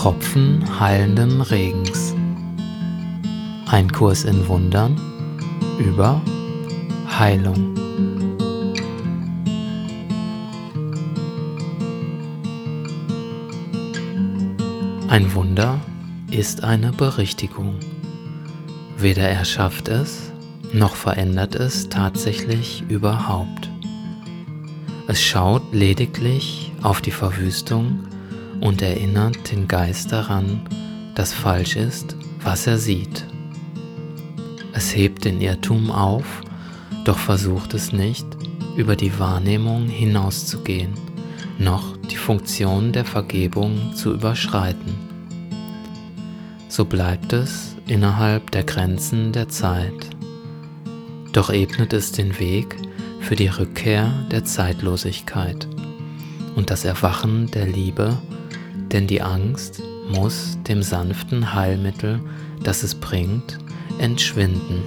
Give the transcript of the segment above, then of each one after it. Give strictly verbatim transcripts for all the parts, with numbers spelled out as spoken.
Tropfen heilenden Regens. Ein Kurs in Wundern über Heilung. Ein Wunder ist eine Berichtigung. Weder erschafft es, noch verändert es tatsächlich überhaupt. Es schaut lediglich auf die Verwüstung und erinnert den Geist daran, dass falsch ist, was er sieht. Es hebt den Irrtum auf, doch versucht es nicht, über die Wahrnehmung hinauszugehen, noch die Funktion der Vergebung zu überschreiten. So bleibt es innerhalb der Grenzen der Zeit. Doch ebnet es den Weg für die Rückkehr der Zeitlosigkeit und das Erwachen der Liebe, denn die Angst muss dem sanften Heilmittel, das es bringt, entschwinden.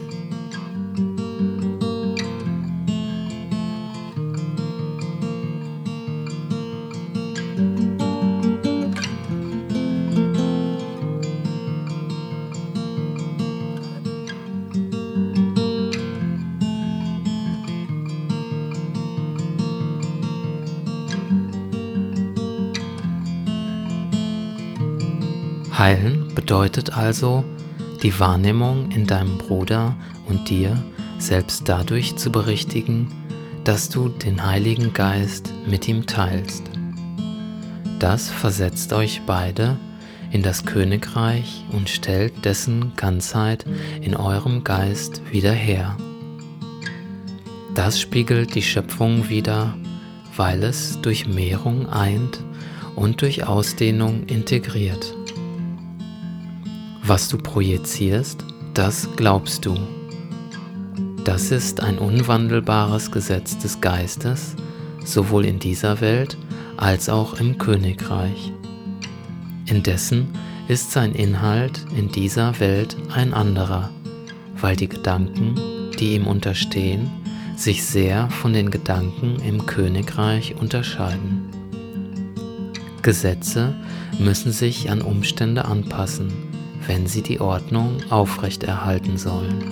Heilen bedeutet also, die Wahrnehmung in deinem Bruder und dir selbst dadurch zu berichtigen, dass du den Heiligen Geist mit ihm teilst. Das versetzt euch beide in das Königreich und stellt dessen Ganzheit in eurem Geist wieder her. Das spiegelt die Schöpfung wider, weil es durch Mehrung eint und durch Ausdehnung integriert. Was du projizierst, das glaubst du. Das ist ein unwandelbares Gesetz des Geistes, sowohl in dieser Welt als auch im Königreich. Indessen ist sein Inhalt in dieser Welt ein anderer, weil die Gedanken, die ihm unterstehen, sich sehr von den Gedanken im Königreich unterscheiden. Gesetze müssen sich an Umstände anpassen, wenn sie die Ordnung aufrechterhalten sollen.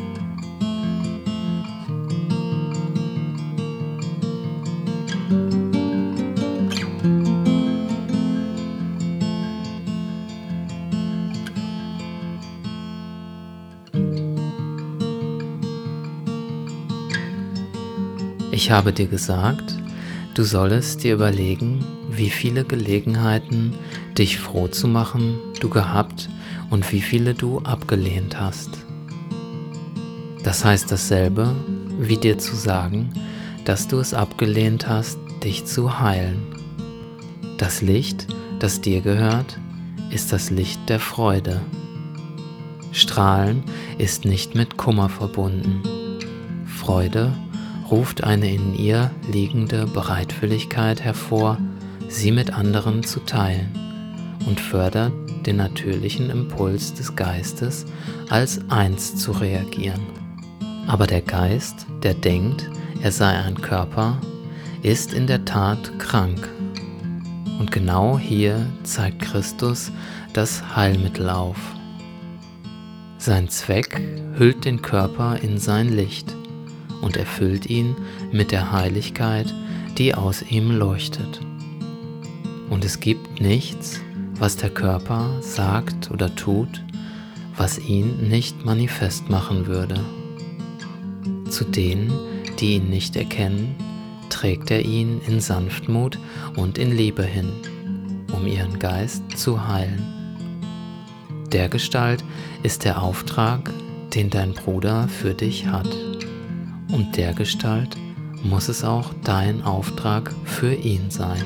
Ich habe dir gesagt, du sollest dir überlegen, wie viele Gelegenheiten, dich froh zu machen, du gehabt und wie viele du abgelehnt hast. Das heißt dasselbe, wie dir zu sagen, dass du es abgelehnt hast, dich zu heilen. Das Licht, das dir gehört, ist das Licht der Freude. Strahlen ist nicht mit Kummer verbunden. Freude ruft eine in ihr liegende Bereitwilligkeit hervor, sie mit anderen zu teilen, und fördert den natürlichen Impuls des Geistes, als eins zu reagieren. Aber der Geist, der denkt, er sei ein Körper, ist in der Tat krank. Und genau hier zeigt Christus das Heilmittel auf. Sein Zweck hüllt den Körper in sein Licht und erfüllt ihn mit der Heiligkeit, die aus ihm leuchtet. Und es gibt nichts, was der Körper sagt oder tut, was ihn nicht manifest machen würde. Zu denen, die ihn nicht erkennen, trägt er ihn in Sanftmut und in Liebe hin, um ihren Geist zu heilen. Dergestalt ist der Auftrag, den dein Bruder für dich hat. Und dergestalt muss es auch dein Auftrag für ihn sein.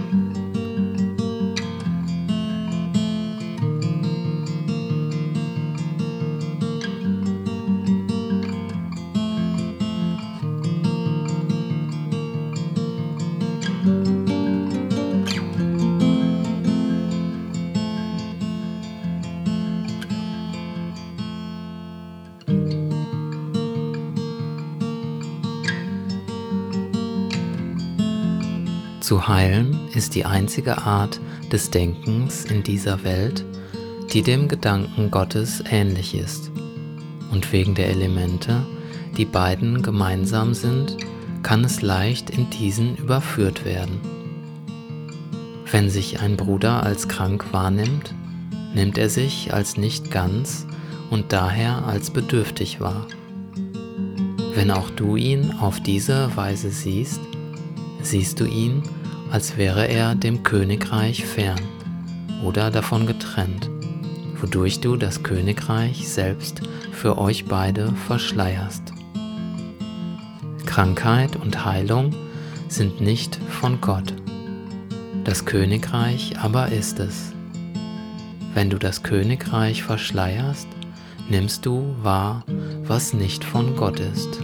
Zu heilen ist die einzige Art des Denkens in dieser Welt, die dem Gedanken Gottes ähnlich ist. Und wegen der Elemente, die beiden gemeinsam sind, kann es leicht in diesen überführt werden. Wenn sich ein Bruder als krank wahrnimmt, nimmt er sich als nicht ganz und daher als bedürftig wahr. Wenn auch du ihn auf diese Weise siehst, siehst du ihn, als wäre er dem Königreich fern oder davon getrennt, wodurch du das Königreich selbst für euch beide verschleierst. Krankheit und Heilung sind nicht von Gott, das Königreich aber ist es. Wenn du das Königreich verschleierst, nimmst du wahr, was nicht von Gott ist.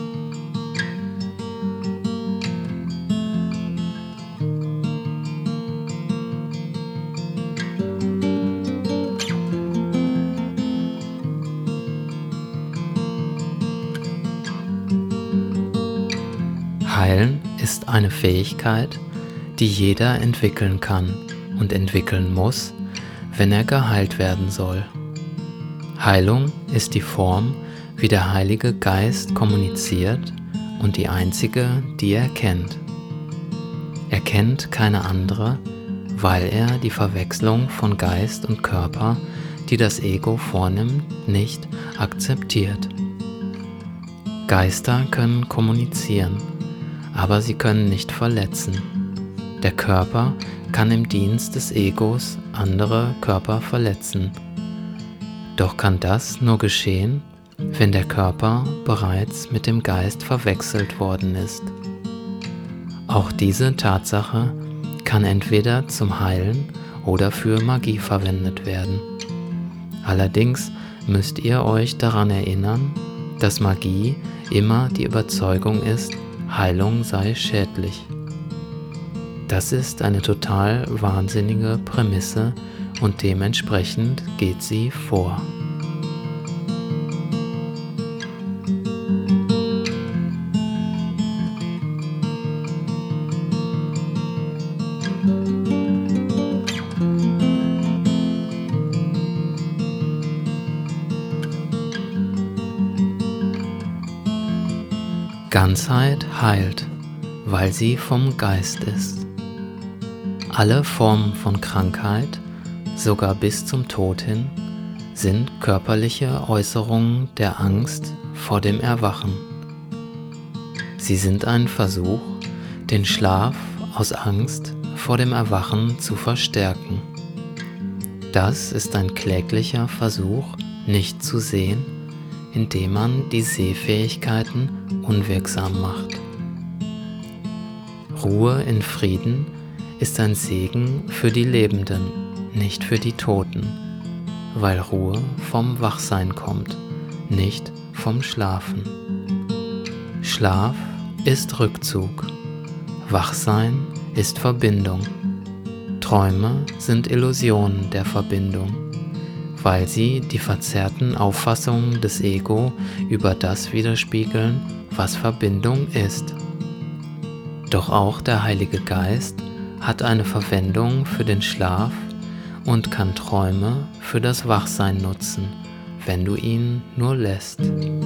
Heilen ist eine Fähigkeit, die jeder entwickeln kann und entwickeln muss, wenn er geheilt werden soll. Heilung ist die Form, wie der Heilige Geist kommuniziert und die einzige, die er kennt. Er kennt keine andere, weil er die Verwechslung von Geist und Körper, die das Ego vornimmt, nicht akzeptiert. Geister können kommunizieren, aber sie können nicht verletzen. Der Körper kann im Dienst des Egos andere Körper verletzen. Doch kann das nur geschehen, wenn der Körper bereits mit dem Geist verwechselt worden ist. Auch diese Tatsache kann entweder zum Heilen oder für Magie verwendet werden. Allerdings müsst ihr euch daran erinnern, dass Magie immer die Überzeugung ist, Heilung sei schädlich. Das ist eine total wahnsinnige Prämisse und dementsprechend geht sie vor. Ganzheit heilt, weil sie vom Geist ist. Alle Formen von Krankheit, sogar bis zum Tod hin, sind körperliche Äußerungen der Angst vor dem Erwachen. Sie sind ein Versuch, den Schlaf aus Angst vor dem Erwachen zu verstärken. Das ist ein kläglicher Versuch, nicht zu sehen, indem man die Sehfähigkeiten unwirksam macht. Ruhe in Frieden ist ein Segen für die Lebenden, nicht für die Toten, weil Ruhe vom Wachsein kommt, nicht vom Schlafen. Schlaf ist Rückzug, Wachsein ist Verbindung. Träume sind Illusionen der Verbindung, weil sie die verzerrten Auffassungen des Ego über das widerspiegeln, was Verbindung ist. Doch auch der Heilige Geist hat eine Verwendung für den Schlaf und kann Träume für das Wachsein nutzen, wenn du ihn nur lässt.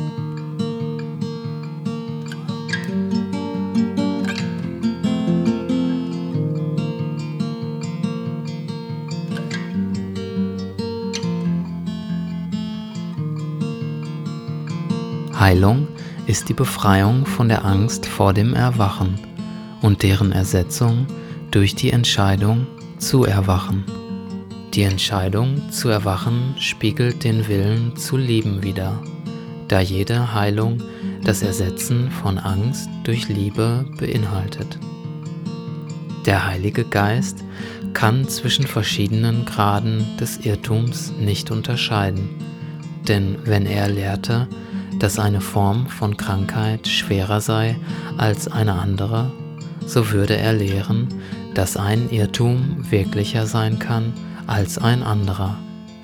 Heilung ist die Befreiung von der Angst vor dem Erwachen und deren Ersetzung durch die Entscheidung zu erwachen. Die Entscheidung zu erwachen spiegelt den Willen zu lieben wider, da jede Heilung das Ersetzen von Angst durch Liebe beinhaltet. Der Heilige Geist kann zwischen verschiedenen Graden des Irrtums nicht unterscheiden, denn wenn er lehrte, dass eine Form von Krankheit schwerer sei als eine andere, so würde er lehren, dass ein Irrtum wirklicher sein kann als ein anderer.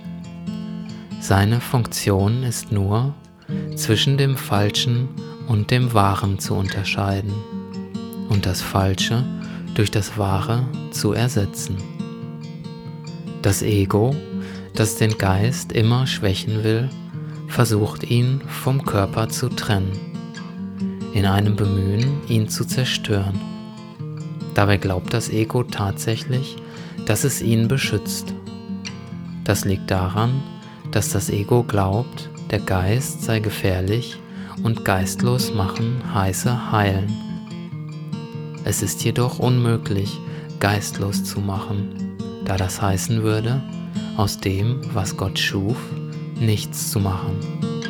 Seine Funktion ist nur, zwischen dem Falschen und dem Wahren zu unterscheiden und das Falsche durch das Wahre zu ersetzen. Das Ego das den Geist immer schwächen will, versucht ihn vom Körper zu trennen, in einem Bemühen, ihn zu zerstören. Dabei glaubt das Ego tatsächlich, dass es ihn beschützt. Das liegt daran, dass das Ego glaubt, der Geist sei gefährlich und geistlos machen heiße heilen. Es ist jedoch unmöglich, geistlos zu machen, da das heißen würde, aus dem, was Gott schuf, nichts zu machen.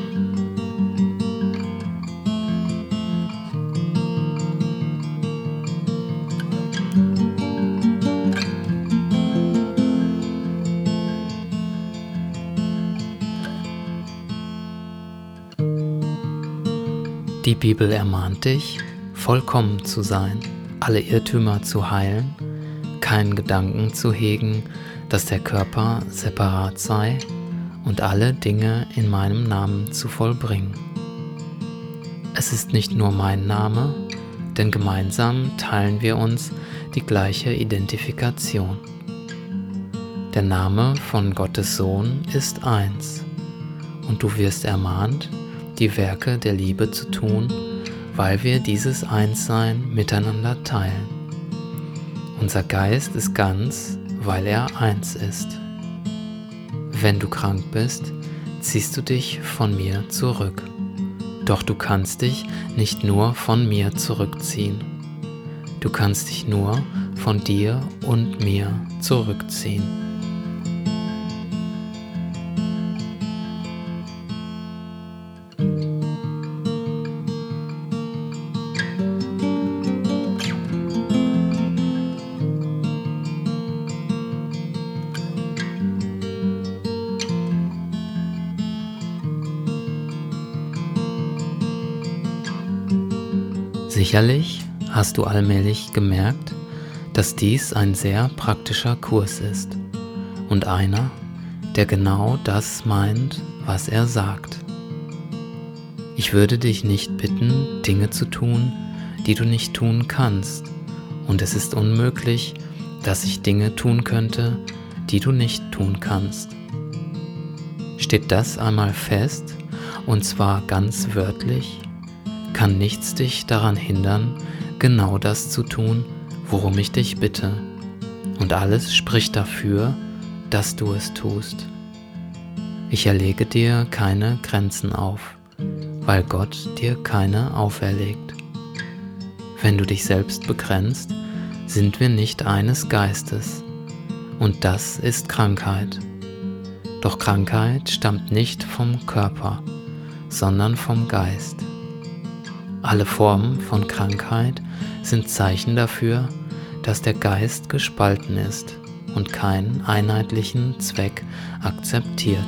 Die Bibel ermahnt dich, vollkommen zu sein, alle Irrtümer zu heilen, keinen Gedanken zu hegen, dass der Körper separat sei und alle Dinge in meinem Namen zu vollbringen. Es ist nicht nur mein Name, denn gemeinsam teilen wir uns die gleiche Identifikation. Der Name von Gottes Sohn ist eins, und du wirst ermahnt, die Werke der Liebe zu tun, weil wir dieses Einssein miteinander teilen. Unser Geist ist ganz, weil er eins ist. Wenn du krank bist, ziehst du dich von mir zurück. Doch du kannst dich nicht nur von mir zurückziehen. Du kannst dich nur von dir und mir zurückziehen. Sicherlich hast du allmählich gemerkt, dass dies ein sehr praktischer Kurs ist und einer, der genau das meint, was er sagt. Ich würde dich nicht bitten, Dinge zu tun, die du nicht tun kannst, und es ist unmöglich, dass ich Dinge tun könnte, die du nicht tun kannst. Steht das einmal fest, und zwar ganz wörtlich, kann nichts dich daran hindern, genau das zu tun, worum ich dich bitte. Und alles spricht dafür, dass du es tust. Ich erlege dir keine Grenzen auf, weil Gott dir keine auferlegt. Wenn du dich selbst begrenzt, sind wir nicht eines Geistes. Und das ist Krankheit. Doch Krankheit stammt nicht vom Körper, sondern vom Geist. Alle Formen von Krankheit sind Zeichen dafür, dass der Geist gespalten ist und keinen einheitlichen Zweck akzeptiert.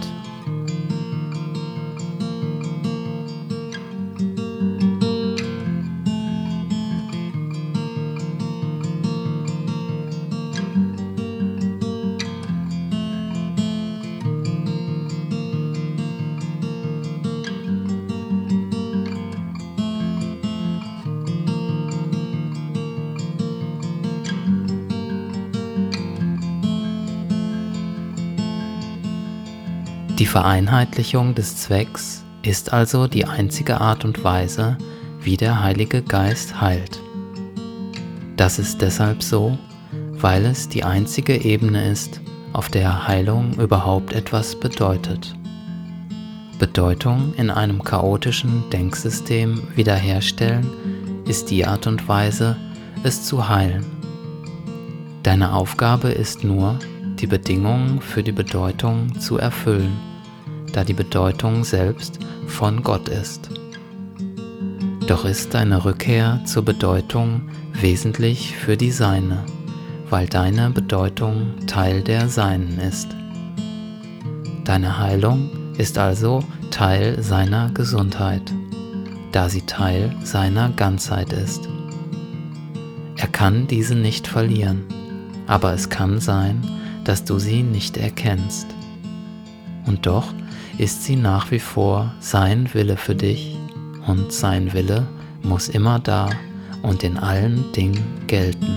Die Vereinheitlichung des Zwecks ist also die einzige Art und Weise, wie der Heilige Geist heilt. Das ist deshalb so, weil es die einzige Ebene ist, auf der Heilung überhaupt etwas bedeutet. Bedeutung in einem chaotischen Denksystem wiederherstellen ist die Art und Weise, es zu heilen. Deine Aufgabe ist nur, die Bedingungen für die Bedeutung zu erfüllen, da die Bedeutung selbst von Gott ist. Doch ist deine Rückkehr zur Bedeutung wesentlich für die Seine, weil deine Bedeutung Teil der Seinen ist. Deine Heilung ist also Teil seiner Gesundheit, da sie Teil seiner Ganzheit ist. Er kann diese nicht verlieren, aber es kann sein, dass du sie nicht erkennst. Und doch ist sie nach wie vor sein Wille für dich, und sein Wille muss immer da und in allen Dingen gelten.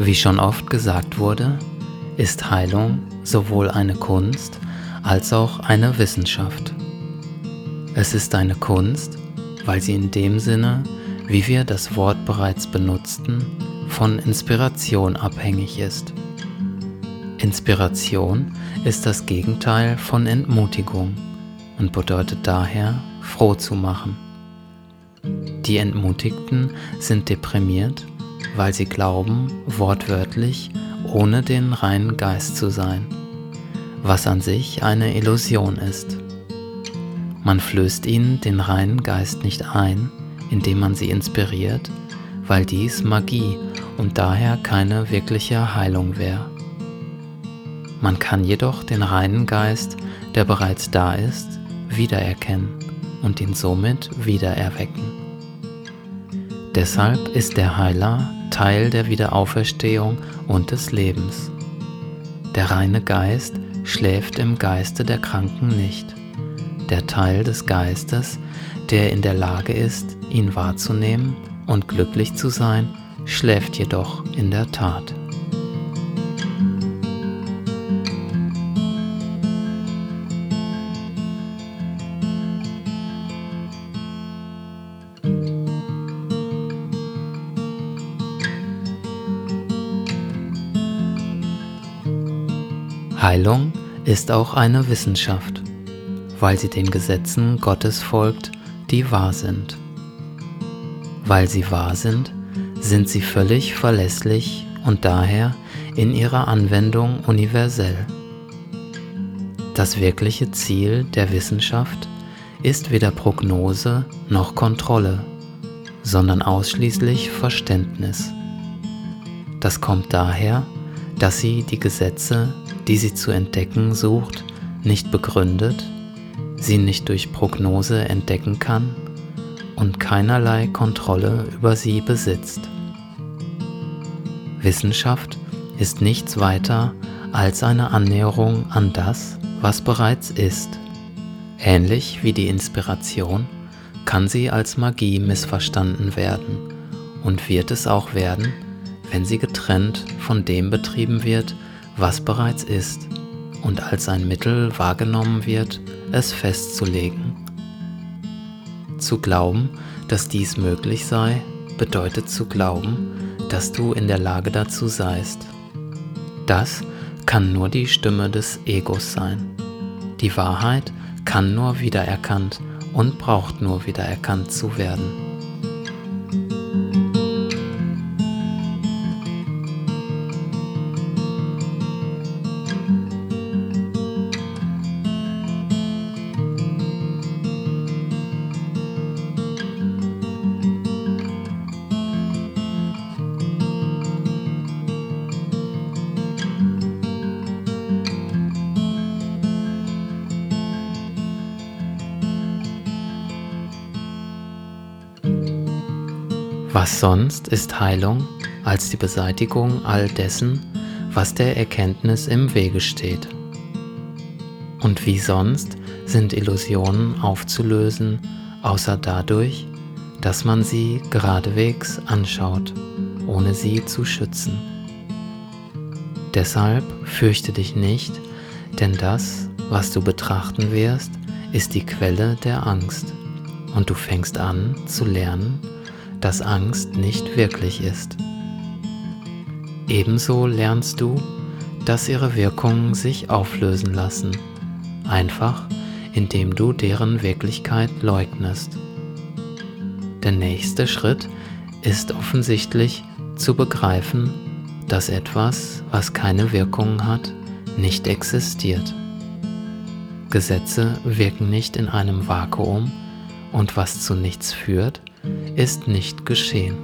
Wie schon oft gesagt wurde, ist Heilung sowohl eine Kunst als auch eine Wissenschaft. Es ist eine Kunst, weil sie in dem Sinne, wie wir das Wort bereits benutzten, von Inspiration abhängig ist. Inspiration ist das Gegenteil von Entmutigung und bedeutet daher, froh zu machen. Die Entmutigten sind deprimiert, weil sie glauben, wortwörtlich ohne den reinen Geist zu sein, was an sich eine Illusion ist. Man flößt ihnen den reinen Geist nicht ein, indem man sie inspiriert, weil dies Magie und daher keine wirkliche Heilung wäre. Man kann jedoch den reinen Geist, der bereits da ist, wiedererkennen und ihn somit wiedererwecken. Deshalb ist der Heiler Teil der Wiederauferstehung und des Lebens. Der reine Geist schläft im Geiste der Kranken nicht. Der Teil des Geistes, der in der Lage ist, ihn wahrzunehmen und glücklich zu sein, schläft jedoch in der Tat. Heilung ist auch eine Wissenschaft, weil sie den Gesetzen Gottes folgt, die wahr sind. Weil sie wahr sind, sind sie völlig verlässlich und daher in ihrer Anwendung universell. Das wirkliche Ziel der Wissenschaft ist weder Prognose noch Kontrolle, sondern ausschließlich Verständnis. Das kommt daher, dass sie die Gesetze, die sie zu entdecken sucht, nicht begründet, sie nicht durch Prognose entdecken kann und keinerlei Kontrolle über sie besitzt. Wissenschaft ist nichts weiter als eine Annäherung an das, was bereits ist. Ähnlich wie die Inspiration kann sie als Magie missverstanden werden und wird es auch werden, wenn sie getrennt von dem betrieben wird, was bereits ist, und als ein Mittel wahrgenommen wird, es festzulegen. Zu glauben, dass dies möglich sei, bedeutet zu glauben, dass du in der Lage dazu seist. Das kann nur die Stimme des Egos sein. Die Wahrheit kann nur wiedererkannt und braucht nur wiedererkannt zu werden. Was sonst ist Heilung als die Beseitigung all dessen, was der Erkenntnis im Wege steht? Und wie sonst sind Illusionen aufzulösen, außer dadurch, dass man sie geradewegs anschaut, ohne sie zu schützen? Deshalb fürchte dich nicht, denn das, was du betrachten wirst, ist die Quelle der Angst, und du fängst an zu lernen, dass Angst nicht wirklich ist. Ebenso lernst du, dass ihre Wirkungen sich auflösen lassen, einfach indem du deren Wirklichkeit leugnest. Der nächste Schritt ist offensichtlich zu begreifen, dass etwas, was keine Wirkungen hat, nicht existiert. Gesetze wirken nicht in einem Vakuum und was zu nichts führt, ist nicht geschehen.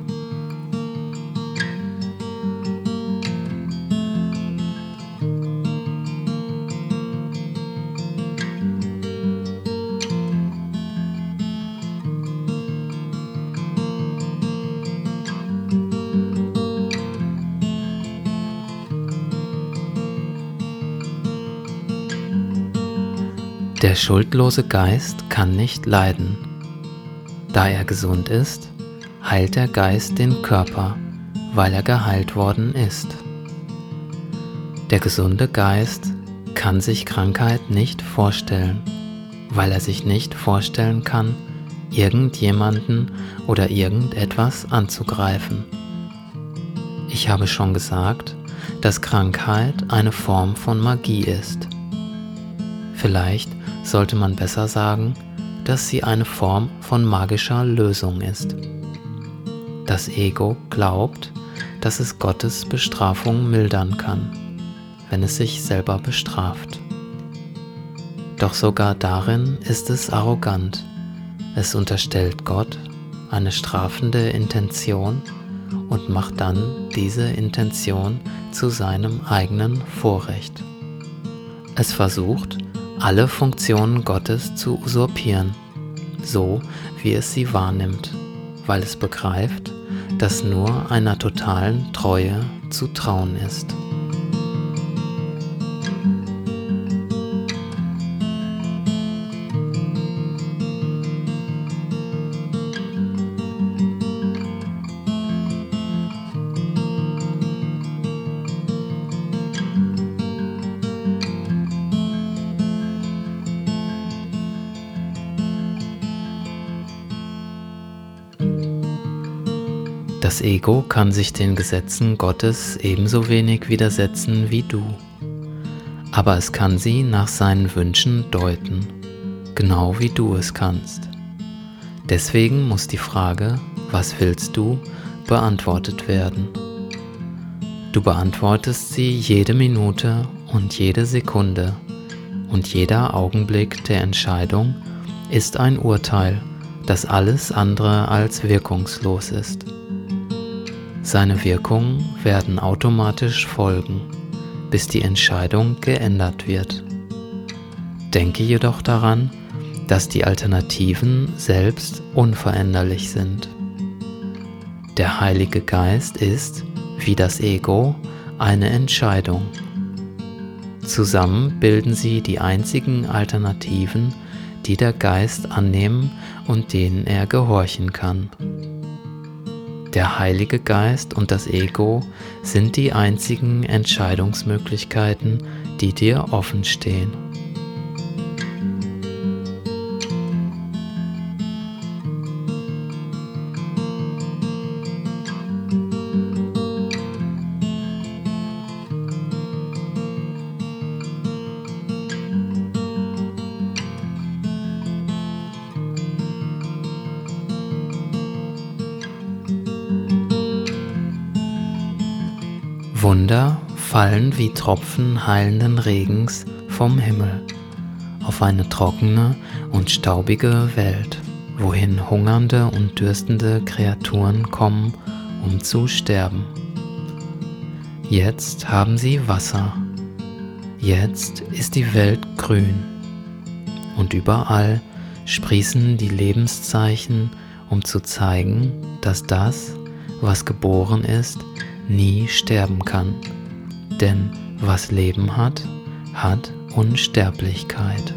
Der schuldlose Geist kann nicht leiden. Da er gesund ist, heilt der Geist den Körper, weil er geheilt worden ist. Der gesunde Geist kann sich Krankheit nicht vorstellen, weil er sich nicht vorstellen kann, irgendjemanden oder irgendetwas anzugreifen. Ich habe schon gesagt, dass Krankheit eine Form von Magie ist. Vielleicht sollte man besser sagen, dass sie eine Form von magischer Lösung ist. Das Ego glaubt, dass es Gottes Bestrafung mildern kann, wenn es sich selber bestraft. Doch sogar darin ist es arrogant. Es unterstellt Gott eine strafende Intention und macht dann diese Intention zu seinem eigenen Vorrecht. Es versucht, alle Funktionen Gottes zu usurpieren, so wie es sie wahrnimmt, weil es begreift, dass nur einer totalen Treue zu trauen ist. Das Ego kann sich den Gesetzen Gottes ebenso wenig widersetzen wie du, aber es kann sie nach seinen Wünschen deuten, genau wie du es kannst. Deswegen muss die Frage, was willst du, beantwortet werden. Du beantwortest sie jede Minute und jede Sekunde, und jeder Augenblick der Entscheidung ist ein Urteil, das alles andere als wirkungslos ist. Seine Wirkungen werden automatisch folgen, bis die Entscheidung geändert wird. Denke jedoch daran, dass die Alternativen selbst unveränderlich sind. Der Heilige Geist ist, wie das Ego, eine Entscheidung. Zusammen bilden sie die einzigen Alternativen, die der Geist annehmen und denen er gehorchen kann. Der Heilige Geist und das Ego sind die einzigen Entscheidungsmöglichkeiten, die dir offen stehen. Wunder fallen wie Tropfen heilenden Regens vom Himmel auf eine trockene und staubige Welt, wohin hungernde und dürstende Kreaturen kommen, um zu sterben. Jetzt haben sie Wasser, jetzt ist die Welt grün und überall sprießen die Lebenszeichen, um zu zeigen, dass das, was geboren ist, nie sterben kann, denn was Leben hat, hat Unsterblichkeit.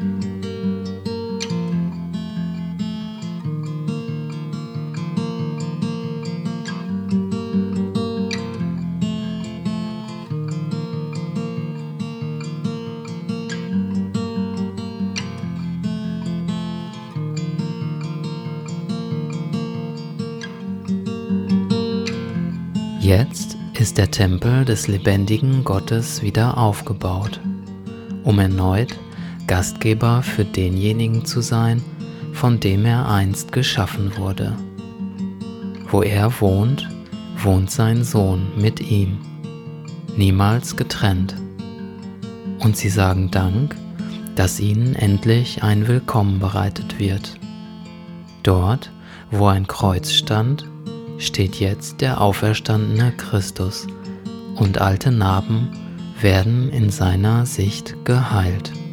Jetzt ist der Tempel des lebendigen Gottes wieder aufgebaut, um erneut Gastgeber für denjenigen zu sein, von dem er einst geschaffen wurde. Wo er wohnt, wohnt sein Sohn mit ihm, niemals getrennt. Und sie sagen Dank, dass ihnen endlich ein Willkommen bereitet wird. Dort, wo ein Kreuz stand, steht jetzt der auferstandene Christus, und alte Narben werden in seiner Sicht geheilt.